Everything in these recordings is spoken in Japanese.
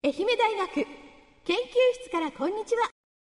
愛媛大学研究室からこんにちは。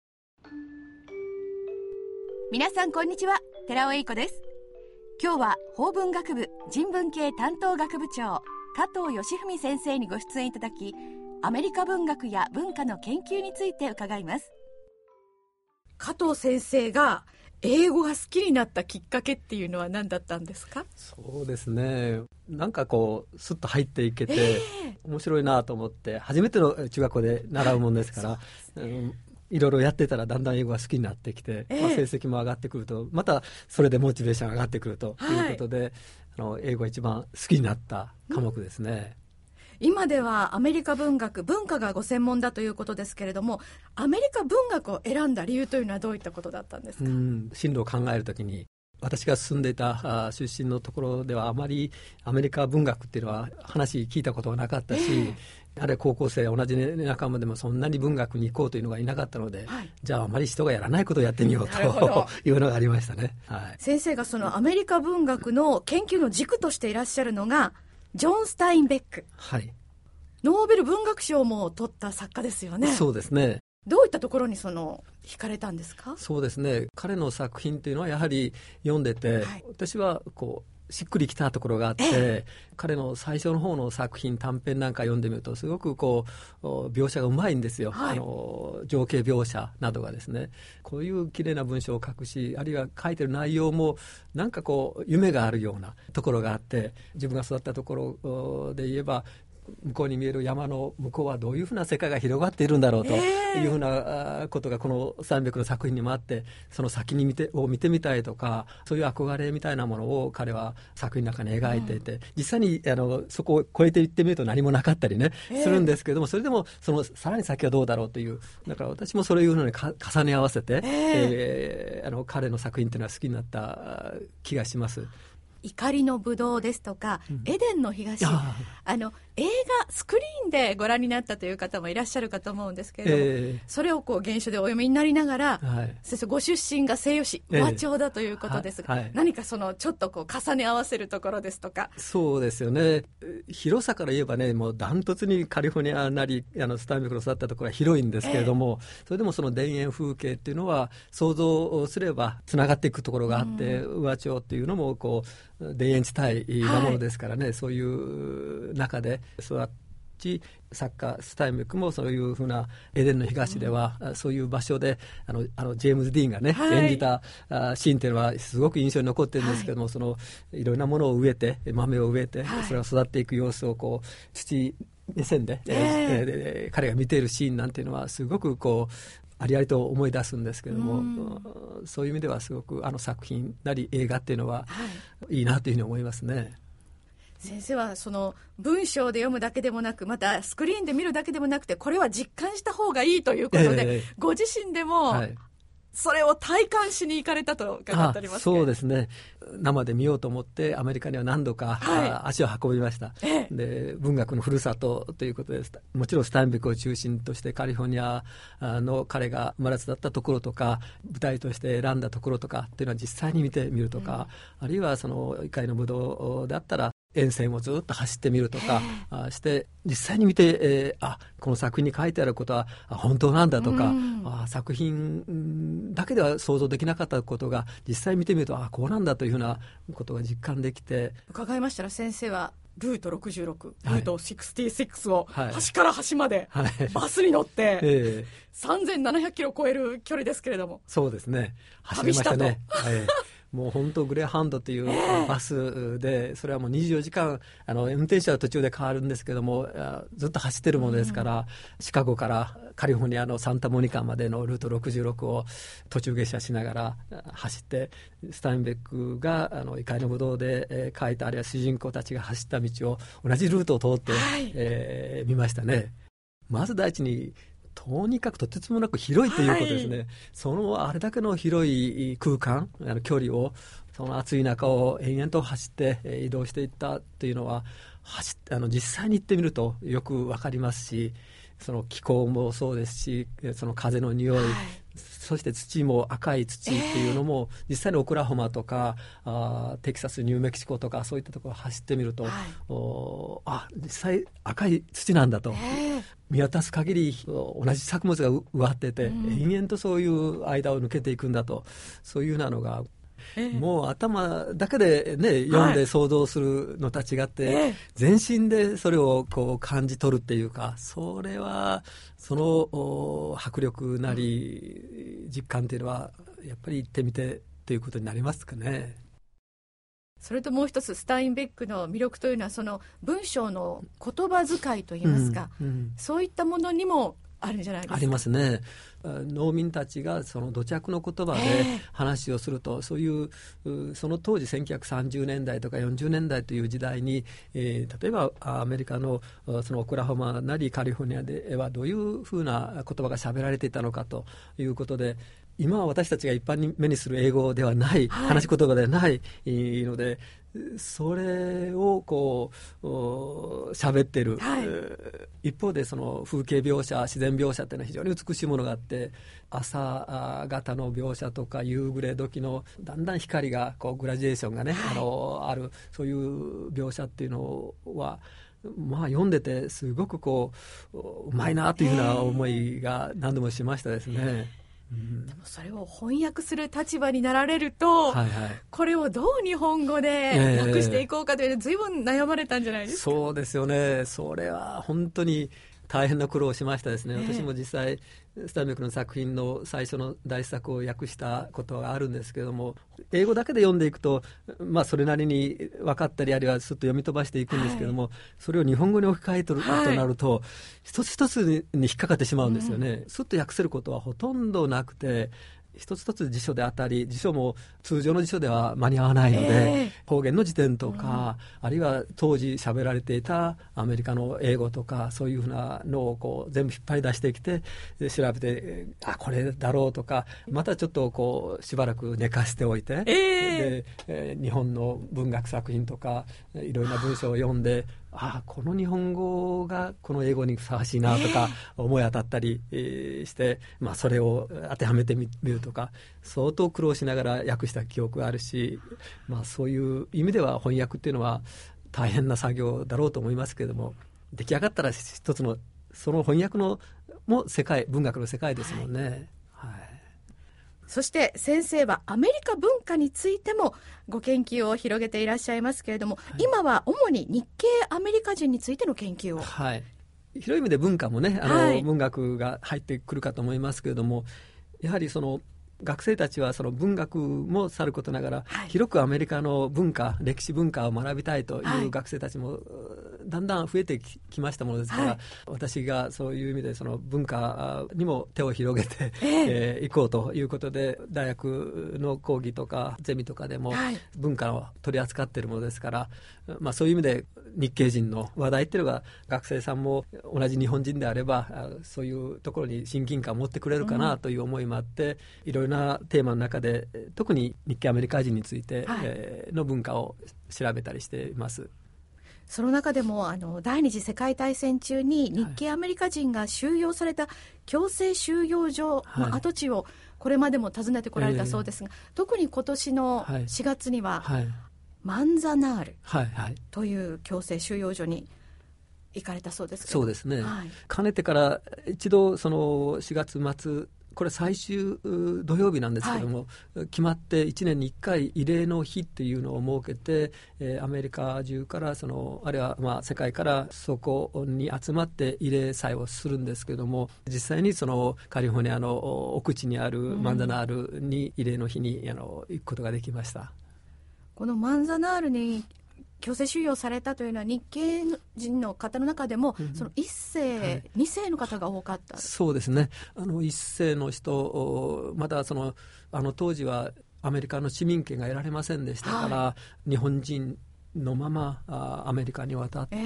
皆さんこんにちは、寺尾恵子です。今日は法文学部人文系担当学部長加藤義文先生にご出演いただき、アメリカ文学や文化の研究について伺います。 加藤先生が英語が好きになったきっかけっていうのは何だったんですか？ そうですね、なんかこうスッと入っていけて、面白いなと思って、初めての中学校で習うもんですからいろいろやってたらだんだん英語が好きになってきて、成績も上がってくると、またそれでモチベーションが上がってくるということで、英語が一番好きになった科目ですね。 今ではアメリカ文学、文化がご専門だということですけれども、アメリカ文学を選んだ理由というのはどういったことだったんですか？ 進路を考えるときに、私が住んでいた出身のところではあまりアメリカ文学っていうのは話聞いたことがなかったし、あれ高校生同じ仲間でもそんなに文学に行こうというのがいなかったので、じゃああまり人がやらないことをやってみようというのがありましたね。 先生がそのアメリカ文学の研究の軸としていらっしゃるのがジョン・スタインベック、ノーベル文学賞も取った作家ですよね。 そうですね。 どういったところに惹かれたんですか？ そうですね、彼の作品というのはやはり読んでて、私はこうしっくりきたところがあって、彼の最初の方の作品、短編なんか読んでみるとすごくこう描写がうまいんですよ、情景描写などがですね、こういう綺麗な文章を書くし、あるいは書いてる内容もなんかこう夢があるようなところがあって、自分が育ったところで言えば向こうに見える山の向こうはどういうふうな世界が広がっているんだろうというふうなことがこの300の作品にもあって、その先に見てみたいとか、そういう憧れみたいなものを彼は作品の中に描いていて、実際にそこを超えていってみると何もなかったりね、するんですけども、それでもそのさらに先はどうだろうという、だから私もそういうのに重ね合わせて、彼の作品というのは好きになった気がします。 怒りのぶどうですとか、エデンの東、映画スクリーンでご覧になったという方もいらっしゃるかと思うんですけれども、それをこう原書でお読みになりながら、先生ご出身が西予市和町だということですが、何かちょっとこう重ね合わせるところですとか。 そうですよね、広さから言えばね、もうダントツにカリフォルニアなりスタンベックの育ったところは広いんですけれども、それでもその田園風景っていうのは想像すればつながっていくところがあって、和町っていうのもこう田園地帯なものですからね、そういう中で育ち、作家スタインベックもそういうふうなエデンの東では、そういう場所でジェームズ・ディーンがね、演じたシーンというのはすごく印象に残ってるんですけども、いろんなものを植えて、豆を植えて、それが育っていく様子をこう土目線で、彼が見ているシーンなんていうのはすごくこうありありと思い出すんですけども、そういう意味ではすごく作品なり映画っていうのはいいなというふうに思いますね。 先生はその文章で読むだけでもなく、またスクリーンで見るだけでもなくて、これは実感した方がいいということで、ご自身でもそれを体感しに行かれたと伺っておりますけど。 そうですね、生で見ようと思ってアメリカには何度か、足を運びました、で文学のふるさとということです。もちろんスタインベックを中心としてカリフォルニアの彼が生まれ育ったところとか、舞台として選んだところとかっていうのは実際に見てみるとか、あるいはその怒りのぶどうであったら沿線をずっと走ってみるとかして実際に見て、この作品に書いてあることは本当なんだとか、作品だけでは想像できなかったことが実際見てみるとこうなんだというふうなことが実感できて。 伺いましたら先生はルート66、ルート66を端から端までバスに乗って、3700キロを超える距離ですけれども。 そうですね、走りましたね。もう本当グレーハウンドというバスで、それはもう24時間運転手は途中で変わるんですけども、ずっと走ってるものですから、シカゴからカリフォルニアのサンタモニカまでのルート66を途中下車しながら走って、スタインベックが怒りのぶどうで書いた、あるいは主人公たちが走った道を同じルートを通って、見ましたね。まず第一にとにかくとてつもなく広いということですね、あれだけの広い空間、距離をその暑い中を延々と走って移動していったというのは、 実際に行ってみるとよく分かりますし、その気候もそうですし、その風の匂い、そして土も赤い土っていうのも、実際にオクラホマとかテキサス、ニューメキシコとかそういったところを走ってみると、実際赤い土なんだと、見渡す限り同じ作物が植わってて、延々とそういう間を抜けていくんだと、そういうようなのがもう頭だけで、ね、読んで想像するのとは違って、全身でそれをこう感じ取るっていうか、それはその迫力なり実感っていうのはやっぱり行ってみてということになりますかね。 それともう一つ、スタインベックの魅力というのは、その文章の言葉遣いといいますか、そういったものにもあるんじゃないですか。 ありますね。農民たちがその土着の言葉で話をすると、そういうその当時1930年代とか40年代という時代に、例えばアメリカのそのオクラホマなりカリフォルニアではどういうふうな言葉が喋られていたのかということで、今は私たちが一般に目にする英語ではない、話し言葉ではないので、それをこう喋ってる、一方でその風景描写、自然描写っていうのは非常に美しいものがあって、朝方の描写とか夕暮れ時のだんだん光がこうグラデーションがね、ある、そういう描写っていうのは読んでてすごくこううまいなというような思いが何度もしましたですね。 でもそれを翻訳する立場になられると、これをどう日本語で訳していこうかというの随分悩まれたんじゃないですか。 そうですよね。それは本当に大変な苦労をしましたですね。私も実際スタインベックの作品の最初の大作を訳したことがあるんですけども、英語だけで読んでいくと、それなりに分かったり、あるいはすっと読み飛ばしていくんですけども、それを日本語に置き換えてるとなると、一つ一つに引っかかってしまうんですよね。すっと訳せることはほとんどなくて、一つ一つ辞書であたり、辞書も通常の辞書では間に合わないので、方言の辞典とか、あるいは当時喋られていたアメリカの英語とか、そういうふうなのをこう全部引っ張り出してきて調べて、これだろうとか、またちょっとこうしばらく寝かしておいて、で日本の文学作品とかいろいろな文章を読んで、この日本語がこの英語にふさわしいなとか思い当たったりして、それを当てはめてみるとか、相当苦労しながら訳した記憶があるし、そういう意味では翻訳っていうのは大変な作業だろうと思いますけれども、出来上がったら一つのその翻訳のも世界、文学の世界ですもんね。 そして先生はアメリカ文化についてもご研究を広げていらっしゃいますけれども、今は主に日系アメリカ人についての研究を。 広い意味で文化もね、文学が入ってくるかと思いますけれども、やはりその学生たちはその文学もさることながら、広くアメリカの文化、歴史文化を学びたいという学生たちもだんだん増えてきましたものですから、私がそういう意味でその文化にも手を広げていこうということで、大学の講義とかゼミとかでも文化を取り扱っているものですから、そういう意味で日系人の話題っていうのが学生さんも同じ日本人であればそういうところに親近感を持ってくれるかなという思いもあって、いろいろなテーマの中で特に日系アメリカ人について、の文化を調べたりしています。 その中でも第二次世界大戦中に日系アメリカ人が収容された強制収容所の跡地をこれまでも訪ねてこられたそうですが、特に今年の4月には、マンザナールという強制収容所に行かれたそうですけど。 そうですね、かねてから一度その4月末、これ最終土曜日なんですけども、決まって1年に1回慰霊の日っていうのを設けて、アメリカ中からあるいは世界からそこに集まって慰霊祭をするんですけども、実際にそのカリフォルニアの奥地にあるマンザナールに慰霊の日に行くことができました。 このマンザナールに強制収容されたというのは日系人の方の中でも、その1世、2世の方が多かった。 そうですね。1世の人、また当時はアメリカの市民権が得られませんでしたから、日本人のままアメリカに渡って、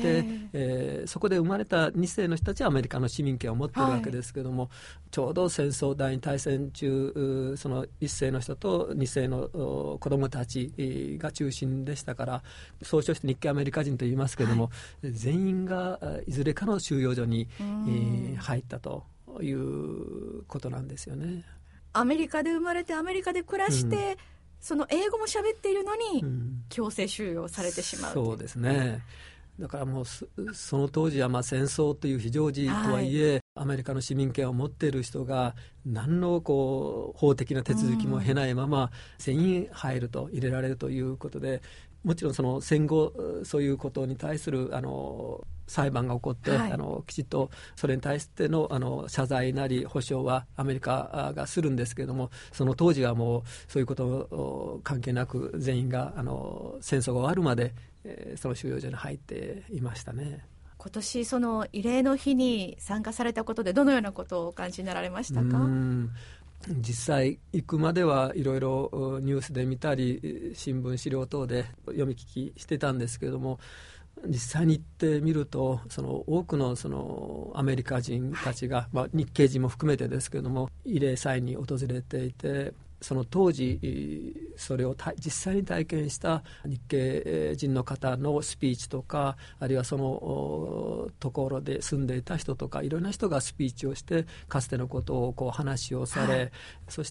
そこで生まれた2世の人たちはアメリカの市民権を持っているわけですけども、ちょうど戦争第二大戦中、その1世の人と2世の子供たちが中心でしたから、総称して日系アメリカ人と言いますけども、全員がいずれかの収容所に入ったということなんですよね。 アメリカで生まれてアメリカで暮らして、その英語も喋っているのに強制収容されてしまう、 そうですね。だからもうその当時は戦争という非常時とはいえ、アメリカの市民権を持っている人が何の法的な手続きも経ないまま全員入れられるということで、もちろんその戦後そういうことに対する裁判が起こって、きちっとそれに対しての謝罪なり補償はアメリカがするんですけれども、その当時はもうそういうこと関係なく全員が戦争が終わるまでその収容所に入っていましたね。 今年その慰霊の日に参加されたことでどのようなことをお感じになられましたか？ 実際行くまではいろいろニュースで見たり新聞資料等で読み聞きしてたんですけれども、実際に行ってみると多くのアメリカ人たちが、日系人も含めてですけれども慰霊祭に訪れていて、その当時それを実際に体験した日系人の方のスピーチとか、あるいはそのところで住んでいた人とかいろんな人がスピーチをしてかつてのことを話をされ、そして、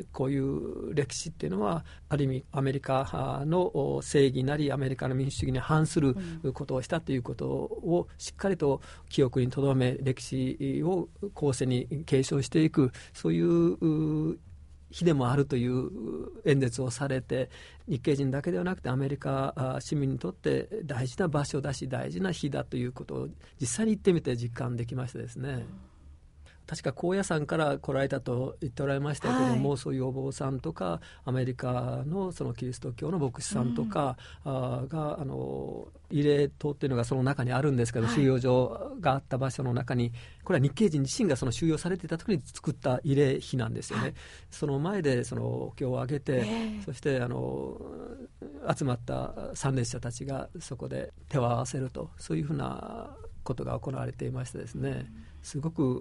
こういう歴史っていうのはある意味アメリカの正義なりアメリカの民主主義に反することをしたということをしっかりと記憶に留め、歴史を後世に継承していく、そういう日でもあるという演説をされて、日系人だけではなくてアメリカ市民にとって大事な場所だし大事な日だということを実際に行ってみて実感できましたですね。確か高野山から来られたと言っておられましたけども、そういうお坊さんとかアメリカのそのキリスト教の牧師さんとかが慰霊塔っていうのがその中にあるんですけど、収容所があった場所の中に、これは日系人自身がその収容されていた時に作った慰霊碑なんですよね。その前でそのお経をあげて、そして集まった参列者たちがそこで手を合わせると、そういうふうなことが行われていましてですね、すごく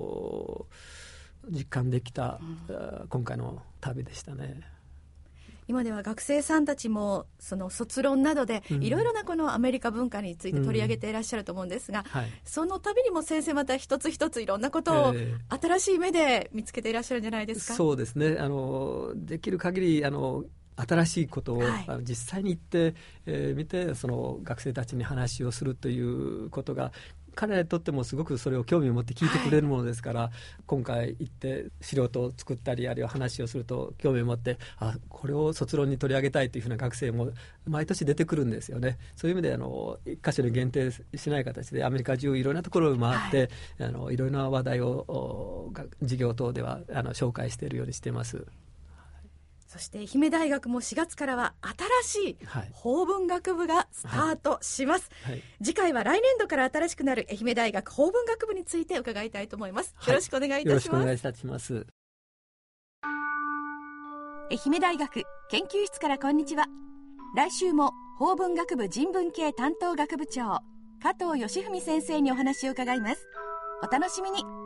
実感できた、今回の旅でしたね。 今では学生さんたちもその卒論などでいろいろなこのアメリカ文化について取り上げていらっしゃると思うんですが、その度にも先生また一つ一ついろんなことを新しい目で見つけていらっしゃるんじゃないですか？ そうですね。できる限り新しいことを、実際に行ってみて、その学生たちに話をするということが彼らにとってもすごくそれを興味を持って聞いてくれるものですから、今回行って資料を作ったりあるいは話をすると興味を持って、これを卒論に取り上げたいというふうな学生も毎年出てくるんですよね。そういう意味で一箇所に限定しない形でアメリカ中いろんなところを回って、いろいろな話題を授業等では紹介しているようにしています。 そして愛媛大学も4月からは新しい法文学部がスタートします、次回は来年度から新しくなる愛媛大学法文学部について伺いたいと思います、よろしくお願いいたします。 よろしくお願いいたします。 愛媛大学研究室からこんにちは。来週も法文学部人文系担当学部長加藤義文先生にお話を伺います。お楽しみに。